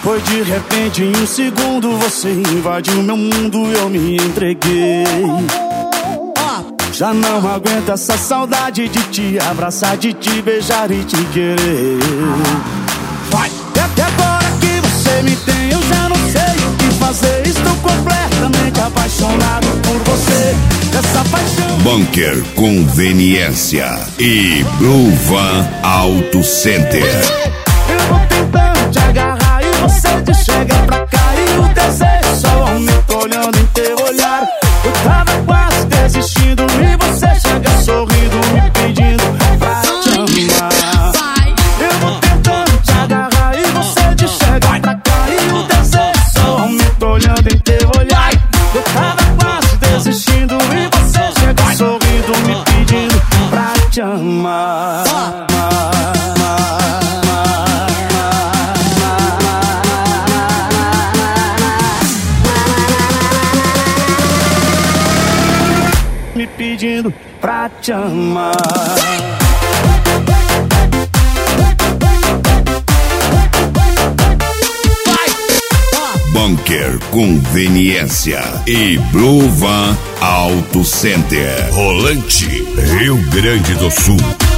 Foi de repente, em um segundo, você invadiu meu mundo e eu me entreguei. Já não aguento essa saudade de te abraçar, de te beijar e te querer. E até agora que você me tem, eu já não sei o que fazer. Estou completamente apaixonado por você. Essa paixão. Bunker Conveniência e Blue Van Auto Center. Eu vou tentando te agarrar e você te chega pra cá. E o desejo só aumenta olhando em teu olhar. Eu tava quase desistindo e você chega sorrindo, me pedindo pra te amar. Eu vou tentando te agarrar e você te chega pra cá. E o desejo só aumenta olhando em teu olhar. Eu tava quase desistindo e você chega sorrindo, me pedindo pra te amar. Me pedindo pra te amar. Bunker Conveniência e Blue Van Auto Center. Rolante, Rio Grande do Sul.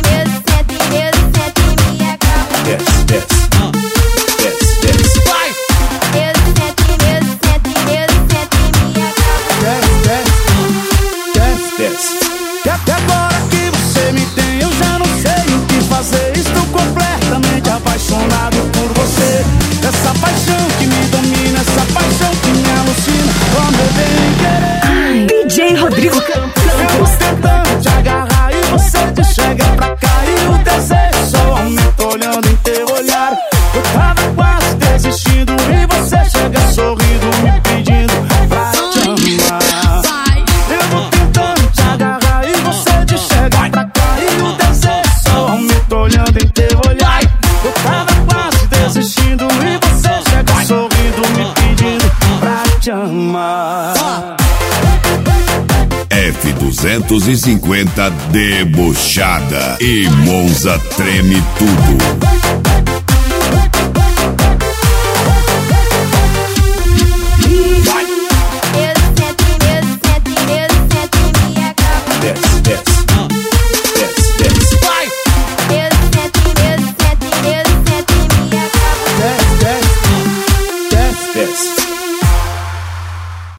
E até agora que você me tem, eu já não sei o que fazer. Estou completamente apaixonado por você. Essa paixão que me domina, essa paixão que me alucina. Oh, meu bem querer. DJ Rodrigo Campos. Eu vou tentando te agarrar e você te chega pra cá. E o desejo só aumenta olhando em teu olhar. Eu tava quase desistindo e você chega sorrindo, me pedindo pra te amar. Eu vou tentando te agarrar e você te chega pra cá. E o desejo só aumenta olhando em teu olhar. Eu tava quase desistindo e você chega sorrindo, me pedindo pra te amar. F250 debochada e Monza treme tudo.